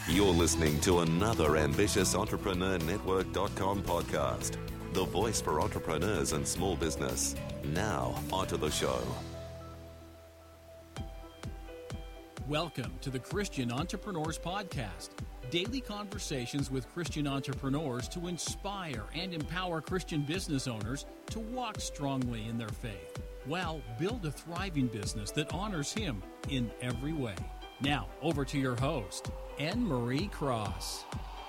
You're listening to another ambitious entrepreneurnetwork.com podcast, the voice for entrepreneurs and small business. Now, onto the show. Welcome to the Christian Entrepreneurs Podcast, daily conversations with Christian entrepreneurs to inspire and empower Christian business owners to walk strongly in their faith, while build a thriving business that honors Him in every way. Now, over to your host, Anne Marie Cross.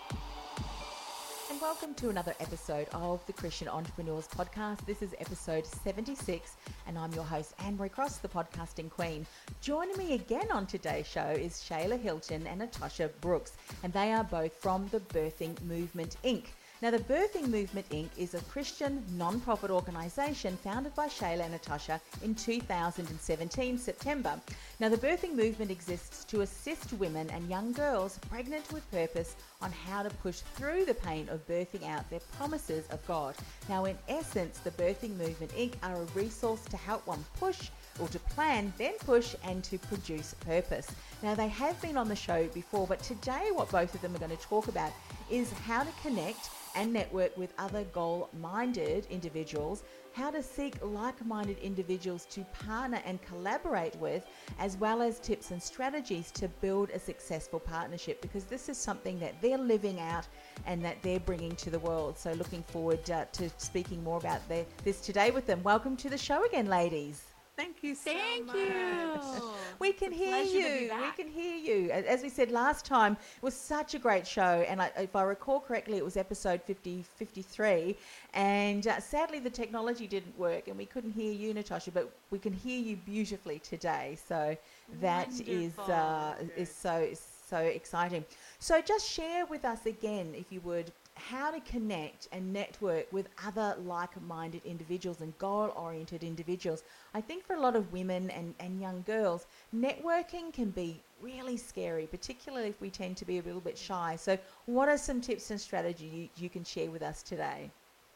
And welcome to another episode of the Christian Entrepreneurs Podcast. This is episode 76, and I'm your host, Anne Marie Cross, the podcasting queen. Joining me again on today's show is Shayla Hilton and Natasha Brooks, and they are both from the Birthing Movement, Inc. Now, the Birthing Movement, Inc. is a Christian non-profit organisation founded by Shayla and Natasha in 2017, September. Now, the Birthing Movement exists to assist women and young girls pregnant with purpose on how to push through the pain of birthing out their promises of God. Now, in essence, the Birthing Movement, Inc. are a resource to help one push or to plan, then push, and to produce purpose. Now, they have been on the show before, but today what both of them are going to talk about is how to connect and network with other goal-minded individuals, how to seek like-minded individuals to partner and collaborate with, as well as tips and strategies to build a successful partnership, because this is something that they're living out and that they're bringing to the world. So looking forward to speaking more about this today with them. Welcome to the show again, ladies. Thank you so Thank much. you. We can hear you. We can hear you. As we said last time, it was such a great show. And if I recall correctly, it was episode 53. And sadly, the technology didn't work and we couldn't hear you, Natasha, but we can hear you beautifully today. So that is so exciting. So just share with us again, if you would, how to connect and network with other like-minded individuals and goal-oriented individuals. I think for a lot of women and young girls, networking can be really scary, particularly if we tend to be a little bit shy. So what are some tips and strategies you can share with us today?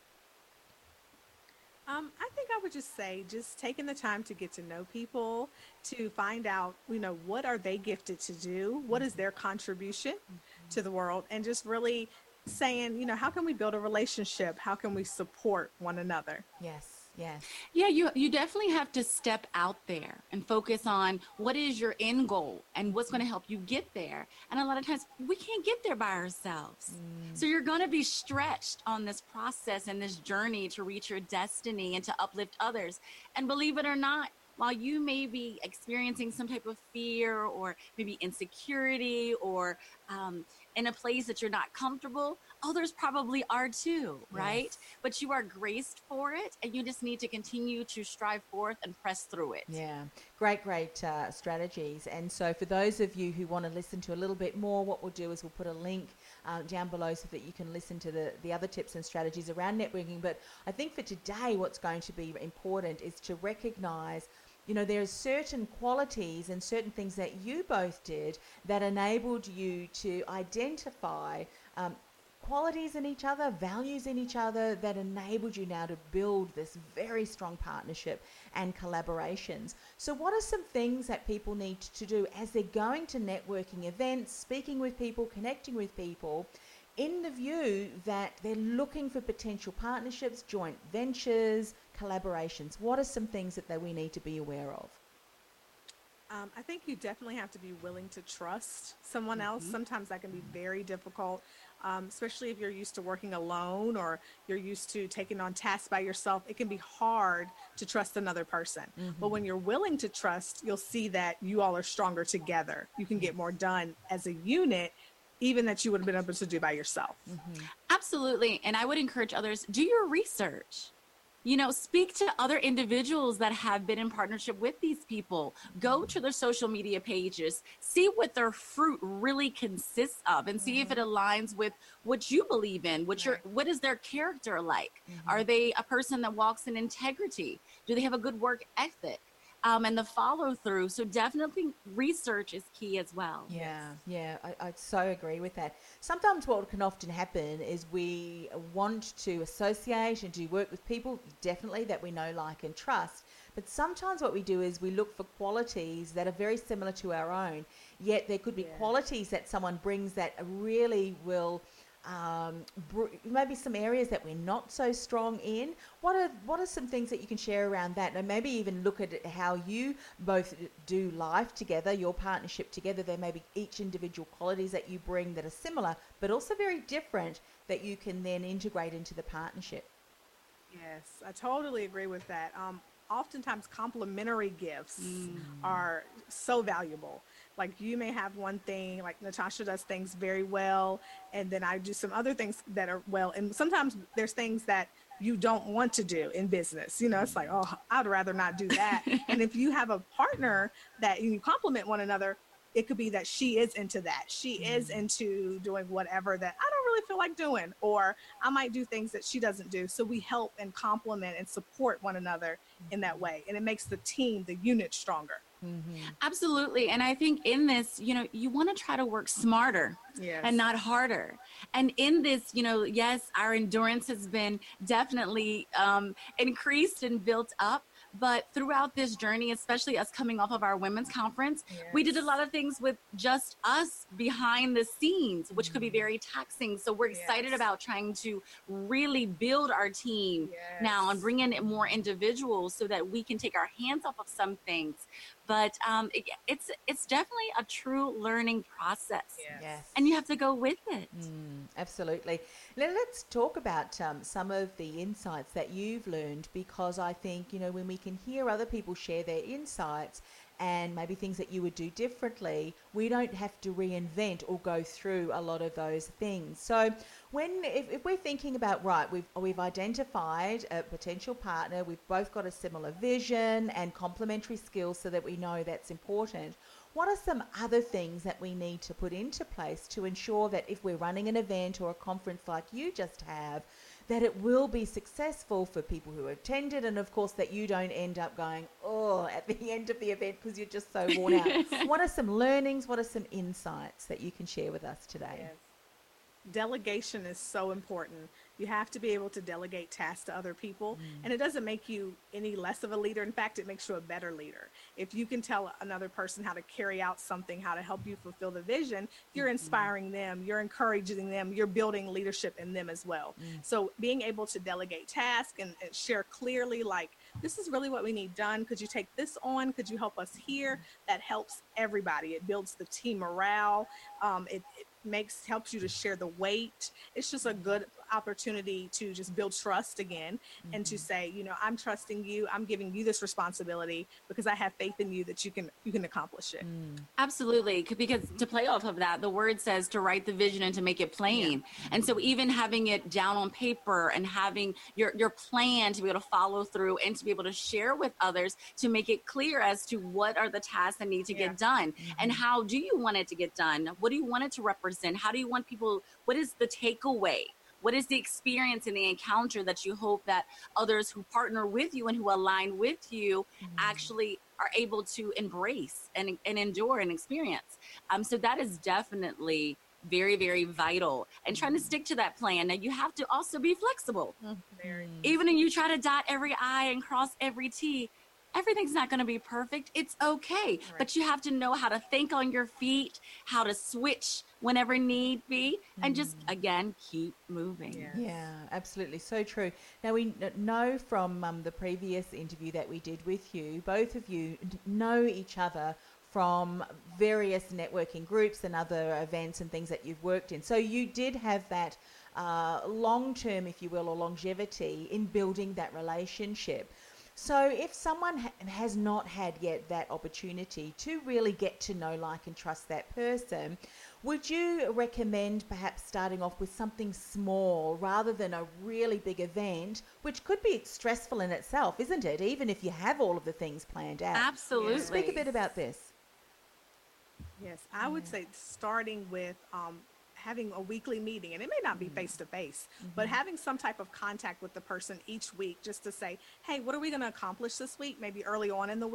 I think I would just say, just taking the time to get to know people, to find out, what are they gifted to do? What is their contribution to the world? And just really saying, how can we build a relationship? How can we support one another? Yes. Yeah, you definitely have to step out there and focus on what is your end goal and what's going to help you get there. And a lot of times we can't get there by ourselves. So you're going to be stretched on this process and this journey to reach your destiny and to uplift others. And believe it or not, while you may be experiencing some type of fear or maybe insecurity or in a place that you're not comfortable, others probably are too, right? Yes. But you are graced for it, and you just need to continue to strive forth and press through it. Yeah, great strategies. And so for those of you who want to listen to a little bit more, what we'll do is we'll put a link down below so that you can listen to the other tips and strategies around networking. But I think for today, what's going to be important is to recognize there are certain qualities and certain things that you both did that enabled you to identify qualities in each other, values in each other, that enabled you now to build this very strong partnership and collaborations. So what are some things that people need to do as they're going to networking events, speaking with people, connecting with people, in the view that they're looking for potential partnerships, joint ventures, collaborations? What are some things that we need to be aware of? I think you definitely have to be willing to trust someone else. Sometimes that can be very difficult, especially if you're used to working alone or you're used to taking on tasks by yourself. It can be hard to trust another person. But when you're willing to trust, you'll see that you all are stronger together. You can get more done as a unit, even that you would have been able to do by yourself. Absolutely. And I would encourage others, do your research. Speak to other individuals that have been in partnership with these people. Go to their social media pages, see what their fruit really consists of, and see if it aligns with what you believe in, what is their character like? Are they a person that walks in integrity? Do they have a good work ethic? And the follow through. So definitely research is key as well. Yeah, I so agree with that. Sometimes what can often happen is we want to associate and do work with people, definitely, that we know, like, and trust. But sometimes what we do is we look for qualities that are very similar to our own, yet there could be qualities that someone brings that really will maybe some areas that we're not so strong in. What are some things that you can share around that? And maybe even look at how you both do life together, your partnership together. There may be each individual qualities that you bring that are similar, but also very different that you can then integrate into the partnership. Yes, I totally agree with that. Oftentimes complementary gifts are so valuable. Like you may have one thing, like Natasha does things very well, and then I do some other things that are well. And sometimes there's things that you don't want to do in business. You know, it's like, oh, I'd rather not do that. And if you have a partner that you complement one another, it could be that she is into that. She is into doing whatever that I don't really feel like doing, or I might do things that she doesn't do. So we help and complement and support one another in that way. And it makes the team, the unit stronger. Absolutely. And I think in this, you want to try to work smarter and not harder. And in this, yes, our endurance has been definitely increased and built up. But throughout this journey, especially us coming off of our women's conference, we did a lot of things with just us behind the scenes, which could be very taxing. So we're excited about trying to really build our team now and bring in more individuals so that we can take our hands off of some things. But it's definitely a true learning process. Yes. And you have to go with it. Absolutely. Now let's talk about some of the insights that you've learned, because I think, when we can hear other people share their insights and maybe things that you would do differently, we don't have to reinvent or go through a lot of those things. So if we're thinking about, right, we've identified a potential partner, we've both got a similar vision and complementary skills so that we know that's important. What are some other things that we need to put into place to ensure that if we're running an event or a conference like you just have, that it will be successful for people who attended, and of course that you don't end up going, at the end of the event because you're just so worn out. What are some learnings? What are some insights that you can share with us today? Yes. Delegation is so important. You have to be able to delegate tasks to other people, and it doesn't make you any less of a leader. In fact, it makes you a better leader. If you can tell another person how to carry out something, how to help you fulfill the vision, you're inspiring them, you're encouraging them, you're building leadership in them as well. So being able to delegate tasks and share clearly, like, this is really what we need done. Could you take this on? Could you help us here? That helps everybody. It builds the team morale. It helps you to share the weight. It's just a good opportunity to just build trust again and to say, I'm trusting you. I'm giving you this responsibility because I have faith in you that you can accomplish it. Absolutely. Because to play off of that, the word says to write the vision and to make it plain. And so even having it down on paper and having your plan to be able to follow through and to be able to share with others to make it clear as to what are the tasks that need to get done and how do you want it to get done? What do you want it to represent? How do you want people, what is the takeaway? What is the experience and the encounter that you hope that others who partner with you and who align with you actually are able to embrace and endure and experience? So that is definitely very, very vital, and trying to stick to that plan. Now you have to also be flexible. Even when you try to dot every I and cross every T, everything's not going to be perfect. It's okay. But you have to know how to think on your feet, how to switch whenever need be, and just, again, keep moving. Yeah, absolutely. So true. Now, we know from the previous interview that we did with you, both of you know each other from various networking groups and other events and things that you've worked in. So you did have that long-term, if you will, or longevity in building that relationship. So if someone has not had yet that opportunity to really get to know, like, and trust that person, would you recommend perhaps starting off with something small rather than a really big event, which could be stressful in itself, isn't it? Even if you have all of the things planned out. Absolutely. Speak a bit about this. Yes, I would say starting with having a weekly meeting, and it may not be face to face, but having some type of contact with the person each week just to say, hey, what are we going to accomplish this week? Maybe early on in the week,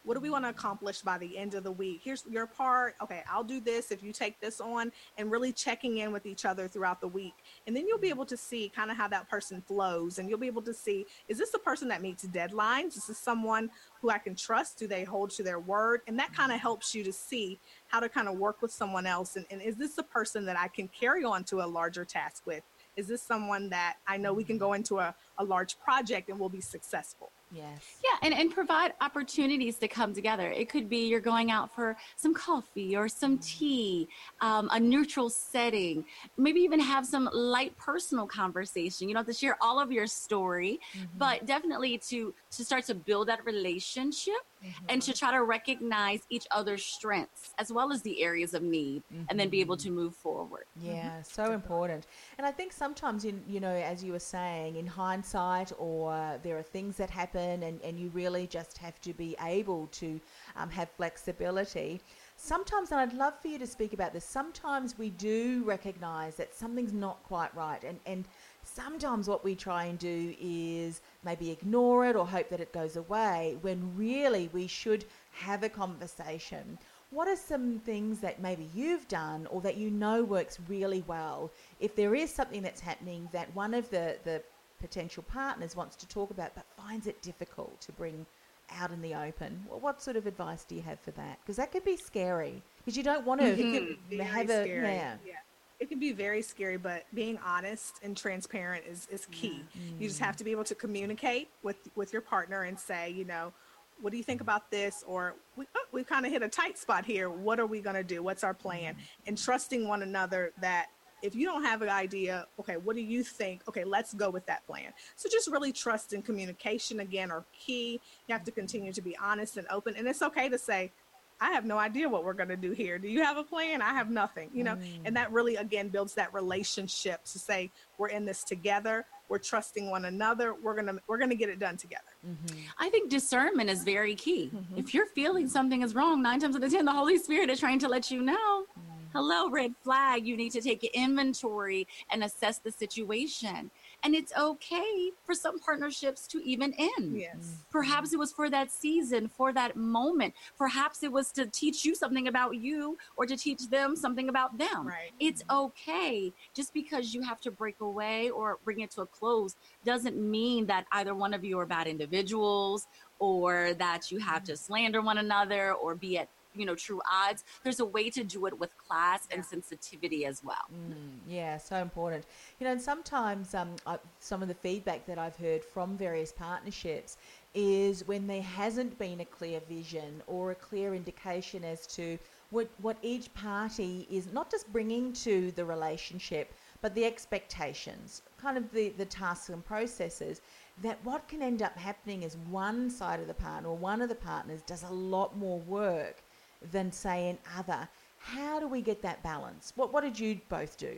what do we want to accomplish by the end of the week? Here's your part. Okay, I'll do this if you take this on, and really checking in with each other throughout the week. And then you'll be able to see kind of how that person flows, and you'll be able to see, is this a person that meets deadlines? Is this someone who I can trust? Do they hold to their word? And that kind of helps you to see how to kind of work with someone else. And is this a person that I can carry on to a larger task with? Is this someone that I know we can go into a large project and we'll be successful? Yes. Yeah, and provide opportunities to come together. It could be you're going out for some coffee or some tea, a neutral setting, maybe even have some light personal conversation. You don't have to share all of your story, but definitely to start to build that relationship and to try to recognize each other's strengths as well as the areas of need and then be able to move forward. Yeah, so important. And I think sometimes as you were saying, in hindsight, or there are things that happen and you really just have to be able to have flexibility. Sometimes, and I'd love for you to speak about this, sometimes we do recognize that something's not quite right. And sometimes what we try and do is maybe ignore it or hope that it goes away, when really we should have a conversation. What are some things that maybe you've done or that works really well if there is something that's happening that one of the potential partners wants to talk about but finds it difficult to bring out in the open? What sort of advice do you have for that? Because that could be scary, because you don't want to have a scary. Yeah. It can be very scary, but being honest and transparent is key. You just have to be able to communicate with your partner and say, what do you think about this? Or we kind of hit a tight spot here. What are we going to do? What's our plan? And trusting one another that if you don't have an idea, okay, what do you think? Okay, let's go with that plan. So just really trust and communication, again, are key. You have to continue to be honest and open. And it's okay to say, I have no idea what we're going to do here. Do you have a plan? I have nothing, and that really, again, builds that relationship to say, we're in this together. We're trusting one another. We're going to get it done together. I think discernment is very key. If you're feeling something is wrong, 9 times out of 10, the Holy Spirit is trying to let you know. Hello, red flag. You need to take inventory and assess the situation. And it's okay for some partnerships to even end. Yes. Perhaps it was for that season, for that moment. Perhaps it was to teach you something about you or to teach them something about them. Right. It's okay. Just because you have to break away or bring it to a close doesn't mean that either one of you are bad individuals or that you have to slander one another or be at true odds. There's a way to do it with class and sensitivity as well. Yeah, so important. And sometimes some of the feedback that I've heard from various partnerships is when there hasn't been a clear vision or a clear indication as to what each party is not just bringing to the relationship, but the expectations, kind of the tasks and processes, that what can end up happening is one side of the partner or one of the partners does a lot more work than, say, another. How do we get that balance? What did you both do?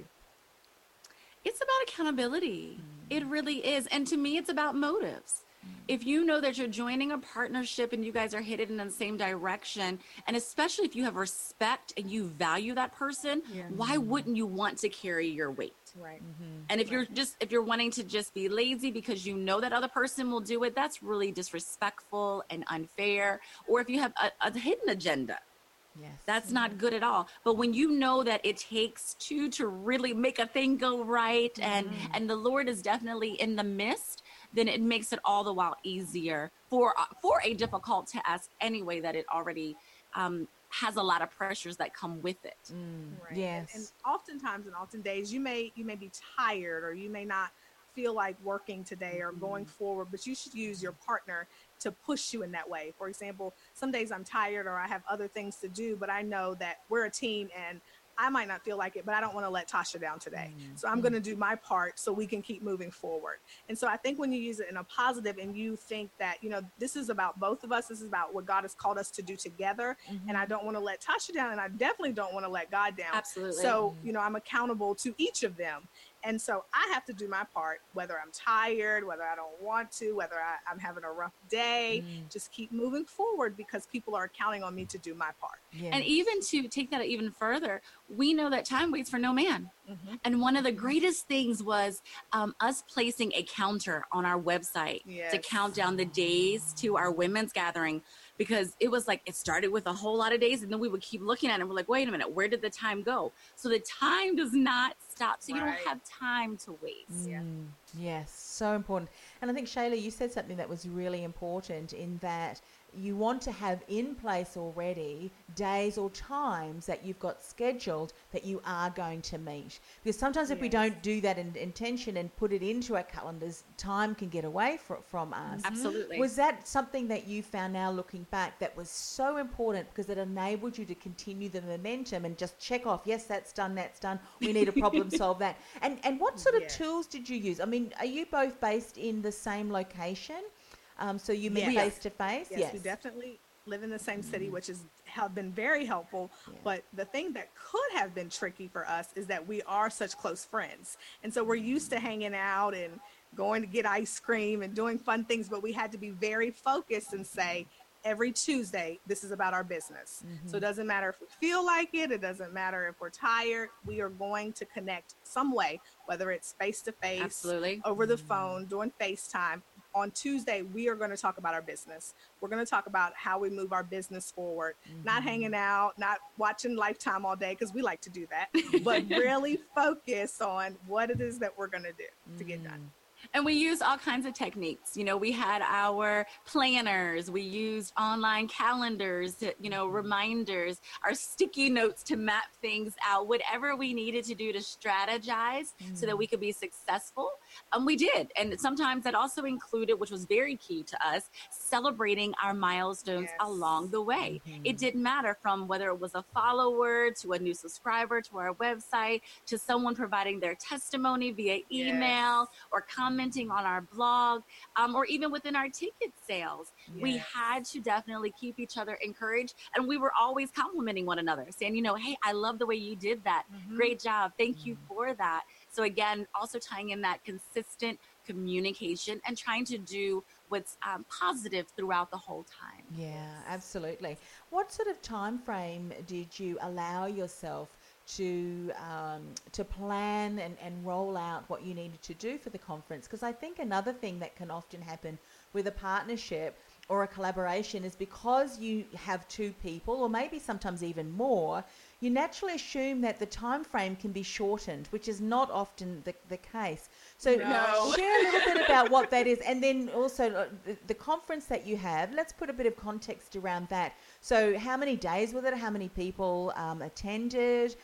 It's about accountability. It really is. And to me, it's about motives. If you know that you're joining a partnership and you guys are headed in the same direction, and especially if you have respect and you value that person, why wouldn't you want to carry your weight? Right. And if you're wanting to just be lazy because you know that other person will do it, that's really disrespectful and unfair. Or if you have a hidden agenda, that's not good at all. But when you know that it takes two to really make a thing go right, and the Lord is definitely in the midst, then it makes it all the while easier for a difficult task anyway, that it already has a lot of pressures that come with it. Right. Yes. And oftentimes, in often days, you may be tired, or you may not feel like working today or going forward, but you should use your partner to push you in that way. For example, some days I'm tired or I have other things to do, but I know that we're a team and I might not feel like it, but I don't want to let Tasha down today. So I'm going to do my part so we can keep moving forward. And so I think when you use it in a positive and you think that, this is about both of us, this is about what God has called us to do together. And I don't want to let Tasha down, and I definitely don't want to let God down. Absolutely. So, I'm accountable to each of them. And so I have to do my part, whether I'm tired, whether I don't want to, whether I'm having a rough day, just keep moving forward because people are counting on me to do my part. Yes. And even to take that even further, we know that time waits for no man. And one of the greatest things was us placing a counter on our website to count down the days to our women's gathering. because it was like it started with a whole lot of days, and then we would keep looking at it and we're like, wait a minute, where did the time go? So the time does not stop. So you don't have time to waste. Yes, so important. And I think, Shayla, you said something that was really important in that you want to have in place already days or times that you've got scheduled that you are going to meet. Because sometimes if we don't do that in intention and put it into our calendars, time can get away from us. Absolutely. Was that something that you found now looking back that was so important because it enabled you to continue the momentum and just check off, yes, that's done, we need to problem solve that. And what sort of tools did you use? I mean, are you both based in the same location? So you meet face to face? Yes, we definitely live in the same city, which have been very helpful. But the thing that could have been tricky for us is that we are such close friends. And so we're used to hanging out and going to get ice cream and doing fun things, but we had to be very focused and say, every Tuesday, this is about our business. So it doesn't matter if we feel like it. It doesn't matter if we're tired. We are going to connect some way, whether it's face to face, over the phone, doing FaceTime. On Tuesday, we are going to talk about our business. We're going to talk about how we move our business forward, not hanging out, not watching Lifetime all day, because we like to do that, but really focus on what it is that we're going to do to get done. And we used all kinds of techniques. You know, we had our planners, we used online calendars, reminders, our sticky notes to map things out, whatever we needed to do to strategize so that we could be successful. We did. And sometimes that also included, which was very key to us, celebrating our milestones along the way. It didn't matter from whether it was a follower to a new subscriber to our website, to someone providing their testimony via email or commenting on our blog, or even within our ticket sales. We had to definitely keep each other encouraged. And we were always complimenting one another, saying, hey, I love the way you did that. Great job. Thank you for that. So again, also tying in that consistent communication and trying to do what's positive throughout the whole time. Yeah, absolutely. What sort of time frame did you allow yourself to plan and roll out what you needed to do for the conference? Because I think another thing that can often happen with a partnership or a collaboration is because you have two people, or maybe sometimes even more, you naturally assume that the time frame can be shortened, which is not often the case. So share a little bit about what that is, and then also the conference that you have. Let's put a bit of context around that. So how many days was it? How many people attended?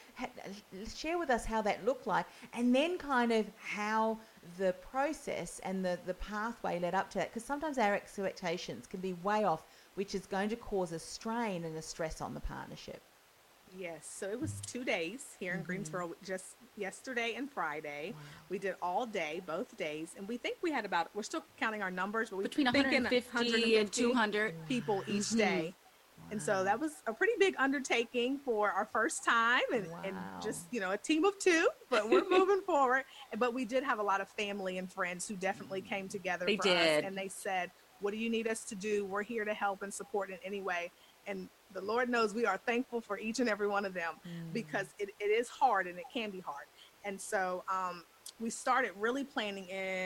Share with us how that looked like, and then kind of how the process and the pathway led up to that. Because sometimes our expectations can be way off, which is going to cause a strain and a stress on the partnership. Yes, so it was 2 days here in Greensboro, just yesterday and Friday. Wow. We did all day, both days, and we think we had we're still counting our numbers, but we between 150 and 200 people each day. Wow. And so that was a pretty big undertaking for our first time, and just, a team of two, but we're moving forward. But we did have a lot of family and friends who definitely came together us, and they said, what do you need us to do? We're here to help and support in any way. And the Lord knows we are thankful for each and every one of them, because it is hard and it can be hard. And so we started really planning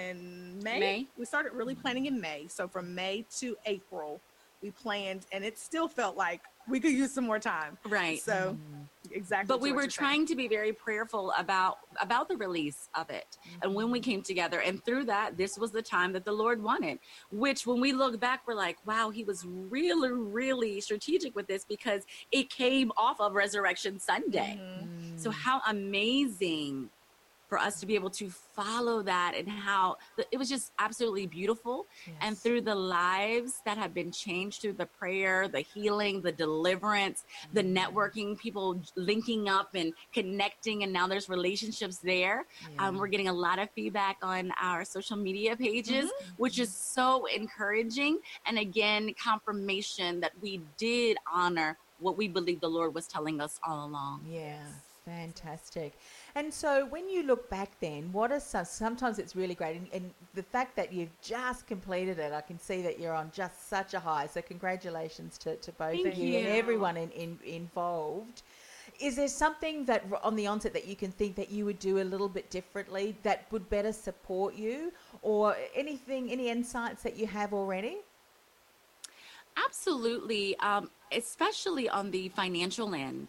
in May. We started really planning in May. So from May to April, we planned, and it still felt like we could use some more time. Right. So exactly. But we were trying to be very prayerful about the release of it. And when we came together, and through that, this was the time that the Lord wanted, which when we look back, we're like, wow, he was really, really strategic with this, because it came off of Resurrection Sunday. So how amazing for us to be able to follow that, and how it was just absolutely beautiful. Yes. And through the lives that have been changed through the prayer, the healing, the deliverance, the networking, people linking up and connecting, and now there's relationships there. We're getting a lot of feedback on our social media pages, which is so encouraging. And again, confirmation that we did honor what we believe the Lord was telling us all along. Yeah. Fantastic. And so when you look back then, what are sometimes it's really great, and the fact that you've just completed it, I can see that you're on just such a high. So congratulations to both of you and everyone involved. Is there something that on the onset that you can think that you would do a little bit differently that would better support you, or any insights that you have already? Absolutely. Especially on the financial end.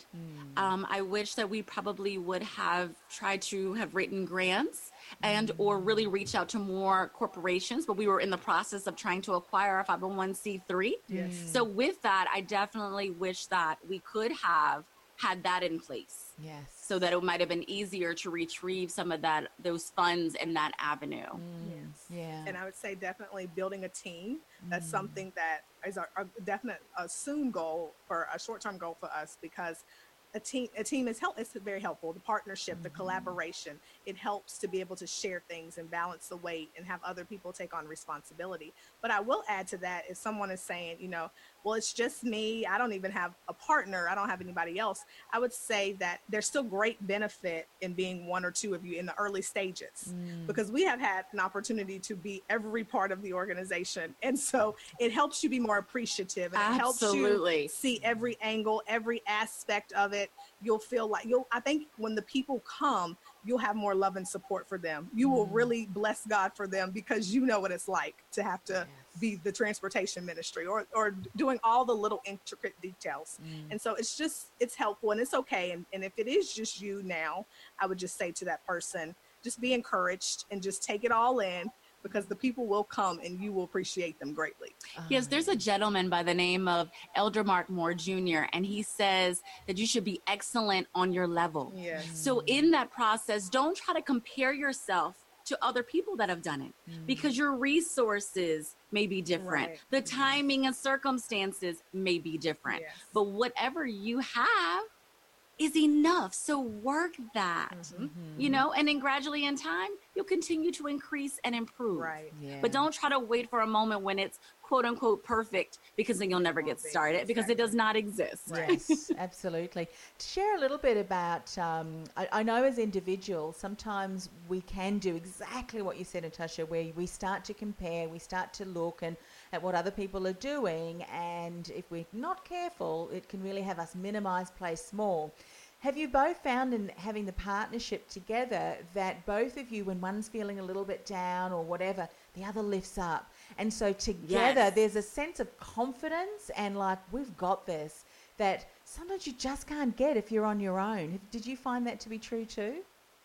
I wish that we probably would have tried to have written grants and or really reach out to more corporations, but we were in the process of trying to acquire a 501c3. Yes. So with that, I definitely wish that we could have had that in place. Yes. So that it might have been easier to retrieve some of those funds in that avenue. Yes. Yeah. And I would say definitely building a team. That's something that is a definite soon goal, for a short-term goal for us, because a team is it's very helpful. The partnership, the collaboration, it helps to be able to share things and balance the weight and have other people take on responsibility. But I will add to that, if someone is saying, well, it's just me, I don't even have a partner, I don't have anybody else, I would say that there's still great benefit in being one or two of you in the early stages, because we have had an opportunity to be every part of the organization. And so it helps you be more appreciative, and it helps you see every angle, every aspect of it. You'll feel like I think when the people come, you'll have more love and support for them. You will really bless God for them, because you know what it's like to have to be the transportation ministry or doing all the little intricate details. And so it's helpful, and it's okay. And if it is just you now, I would just say to that person, just be encouraged and just take it all in, because the people will come and you will appreciate them greatly. Yes, there's a gentleman by the name of Elder Mark Moore Jr., and he says that you should be excellent on your level. Yes. So in that process, don't try to compare yourself to other people that have done it, because your resources may be different. Right. The timing and circumstances may be different. Yes. But whatever you have is enough. So work that, and then gradually in time, you'll continue to increase and improve. Right. Yeah. But don't try to wait for a moment when it's quote unquote perfect, because then you'll never get started, because it does not exist. Yes, absolutely. To share a little bit about, I know as individuals, sometimes we can do exactly what you said, Natasha, where we start to compare, we start to look at what other people are doing, and if we're not careful, it can really have us minimize, play small. Have you both found in having the partnership together that both of you, when one's feeling a little bit down or whatever, the other lifts up? And so together there's a sense of confidence and like, we've got this, that sometimes you just can't get if you're on your own. Did you find that to be true too?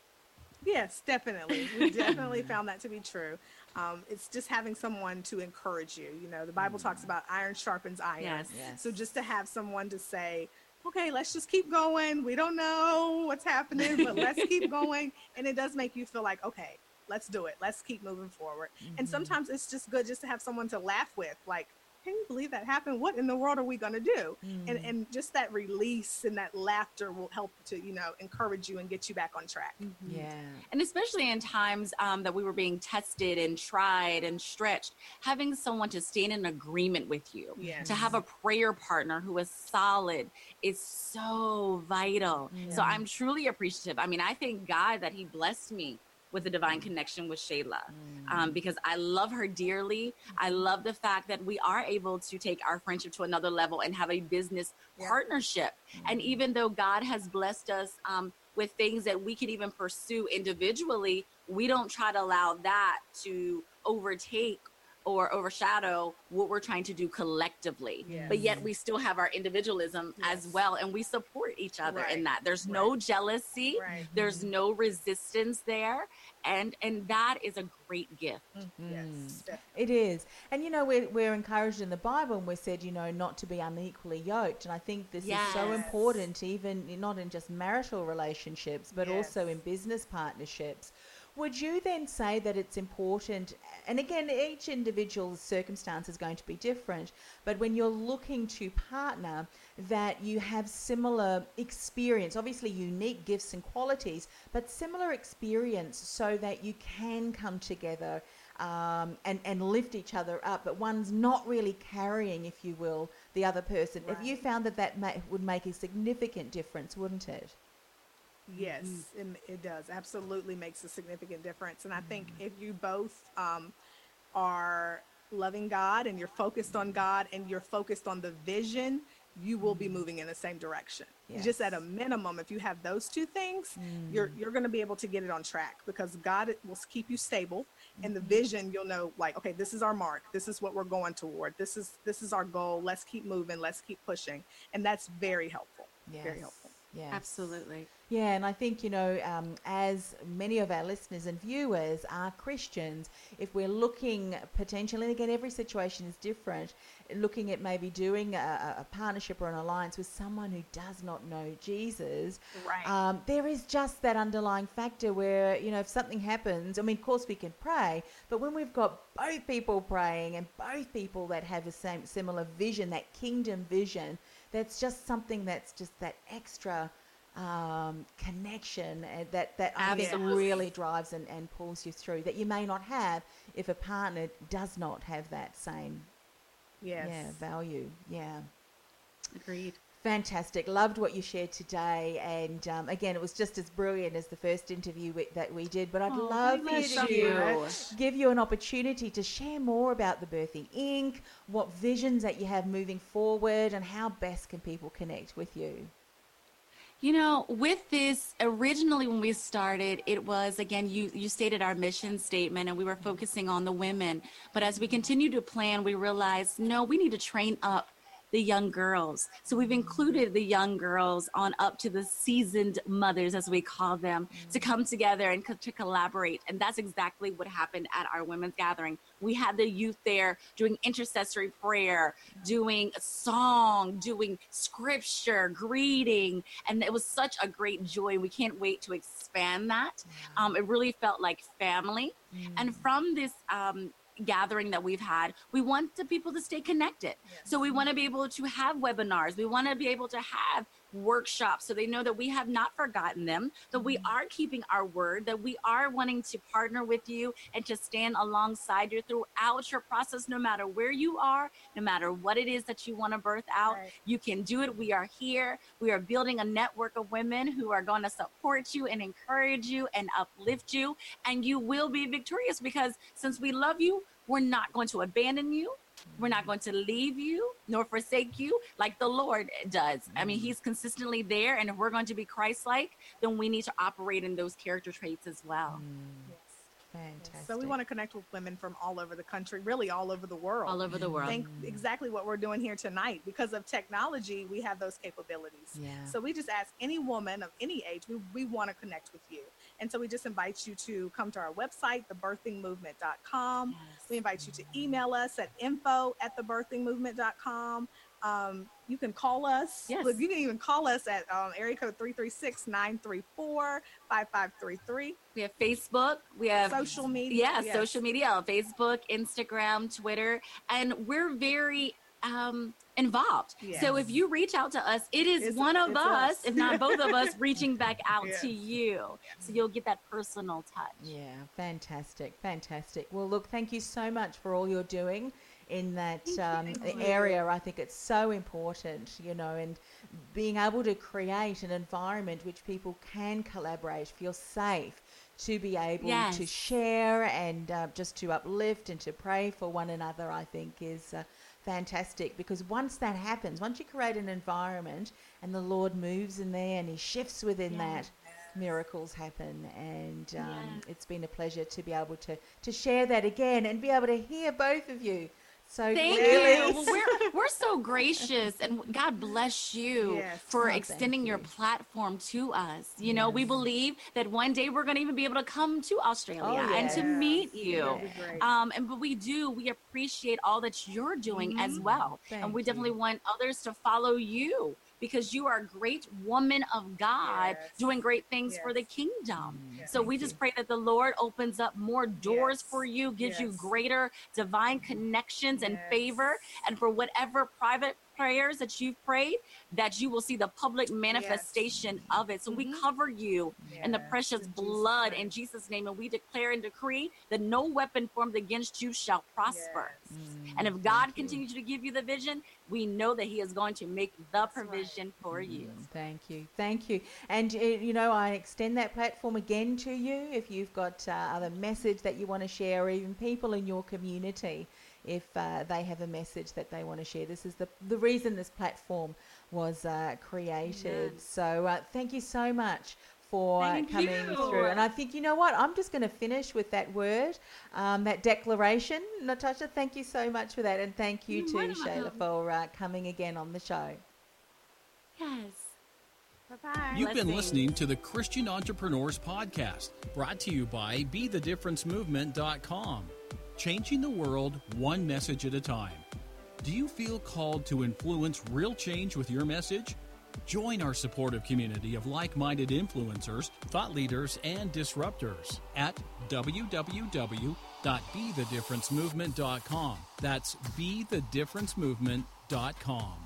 Yes, definitely. We definitely found that to be true. It's just having someone to encourage you. The Bible talks about iron sharpens iron. Yes. So just to have someone to say, okay, let's just keep going. We don't know what's happening, but let's keep going. And it does make you feel like, okay, let's do it. Let's keep moving forward. And sometimes it's just good just to have someone to laugh with, like, can you believe that happened? What in the world are we going to do? And just that release and that laughter will help to, encourage you and get you back on track. Yeah. And especially in times that we were being tested and tried and stretched, having someone to stand in agreement with you, Yes. to have a prayer partner who is solid is so vital. So I'm truly appreciative. I mean, I thank God that he blessed me with a divine connection with Shayla, because I love her dearly. I love the fact that we are able to take our friendship to another level and have a business partnership. And even though God has blessed us with things that we can even pursue individually, we don't try to allow that to overtake or overshadow what we're trying to do collectively. Yes. But yet we still have our individualism as well, and we support each other in that. There's no jealousy, there's no resistance there, and that is a great gift. Yes, definitely. It is. And, we're encouraged in the Bible, and we're said, not to be unequally yoked. And I think this is so important, even not in just marital relationships, but also in business partnerships. Would you then say that it's important, and again, each individual's circumstance is going to be different, but when you're looking to partner, that you have similar experience, obviously unique gifts and qualities, but similar experience so that you can come together and lift each other up, but one's not really carrying, if you will, the other person. Have you found that would make a significant difference, wouldn't it? Yes, it does. Absolutely makes a significant difference. And I think if you both are loving God and you're focused on God and you're focused on the vision you will be moving in the same direction. Yes. Just at a minimum, if you have those two things, you're going to be able to get it on track, because God will keep you stable. And the vision, you'll know, like, okay, this is our mark. This is what we're going toward. This is our goal. Let's keep moving. Let's keep pushing. And that's very helpful. Yes. Very helpful. Yeah. Absolutely. Yeah, and I think, as many of our listeners and viewers are Christians, if we're looking potentially, and again, every situation is different, looking at maybe doing a partnership or an alliance with someone who does not know Jesus, Right. there is just that underlying factor where, if something happens, I mean, of course we can pray, but when we've got both people praying and both people that have the same similar vision, that kingdom vision, that's just something that's just that extra connection that I think Absolutely. really drives and pulls you through, that you may not have if a partner does not have that same Yes. value. Yeah. Agreed. Fantastic. Loved what you shared today. And again, it was just as brilliant as the first interview that we did. But I'd love for you bless to you. give you an opportunity to share more about the Birthing Inc., what visions that you have moving forward, and how best can people connect with you. With this, originally when we started, it was, again, you stated our mission statement, and we were focusing on the women. But as we continue to plan, we realized, no, we need to train up the young girls. So we've included the young girls on up to the seasoned mothers, as we call them, to come together and to collaborate. And that's exactly what happened at our women's gathering. We had the youth there doing intercessory prayer, doing a song, doing scripture, greeting. And it was such a great joy. We can't wait to expand that. It really felt like family. And from this gathering that we've had, we want the people to stay connected. So we want to be able to have webinars. We want to be able to have workshops so they know that we have not forgotten them, that we are keeping our word, that we are wanting to partner with you and to stand alongside you throughout your process, no matter where you are, no matter what it is that you want to birth out. Right. You can do it. We are here. We are building a network of women who are going to support you and encourage you and uplift you, and you will be victorious, because since we love you, we're not going to abandon you. We're not going to leave you nor forsake you like the Lord does. I mean, he's consistently there. And if we're going to be Christ-like, then we need to operate in those character traits as well. Yes. Fantastic. So we want to connect with women from all over the country, really all over the world. All over the world. Think exactly what we're doing here tonight. Because of technology, we have those capabilities. Yeah. So we just ask any woman of any age, we want to connect with you. And so we just invite you to come to our website, thebirthingmovement.com. Yes. We invite you to email us at info@thebirthingmovement.com. You can call us. Yes. Look, you can even call us at area code 336-934-5533. We have Facebook. We have Social media. Yeah, Yes. social media, Facebook, Instagram, Twitter. And we're very involved. Yes. So if you reach out to us, it is It's one of us, us. if not both of us, reaching back out Yes. to you. So you'll get that personal touch. Yeah, fantastic. Well, look, thank you so much for all you're doing in that area. I think it's so important, and being able to create an environment which people can collaborate, feel safe to be able Yes. to share and just to uplift and to pray for one another, I think is fantastic. Because once that happens, once you create an environment and the Lord moves in there and he shifts within that, miracles happen. And it's been a pleasure to be able to share that again and be able to hear both of you. So Thank clearly. you. Well, we're so gracious, and God bless you Yes. for Oh, extending thank your you. platform to us. You know, we believe that one day we're going to even be able to come to Australia Oh, and to yes. meet you. That'd be great. But we appreciate all that you're doing as well, and Thank we definitely you. want others to follow you, because you are a great woman of God Yes. doing great things for Yes. the kingdom. Yes. So we just pray that the Lord opens up more doors Yes. for you, gives you Yes. greater divine connections and Yes. favor, and for whatever private prayers that you've prayed, that you will see the public manifestation of it. So we cover you in the Yes. precious In Jesus' blood name. in Jesus' name, and we declare and decree that no weapon formed against you shall prosper. Yes. And if God continues to give you the vision, we know that he is going to make the provision for you. Thank you. And, I extend that platform again to you if you've got other message that you want to share, or even people in your community. if they have a message that they want to share. This is the reason this platform was created. Yes. So thank you so much for Thank coming you. through. And I think, you know what, I'm just going to finish with that word, that declaration. Natasha, thank you so much for that. And thank you You're to Shayla welcome. for coming again on the show. Yes. Bye-bye. You've been Blessings. listening to the Christian Entrepreneurs Podcast, brought to you by BeTheDifferenceMovement.com. Changing the world one message at a time. Do you feel called to influence real change with your message? Join our supportive community of like-minded influencers, thought leaders, and disruptors at www.BeTheDifferenceMovement.com. That's BeTheDifferenceMovement.com.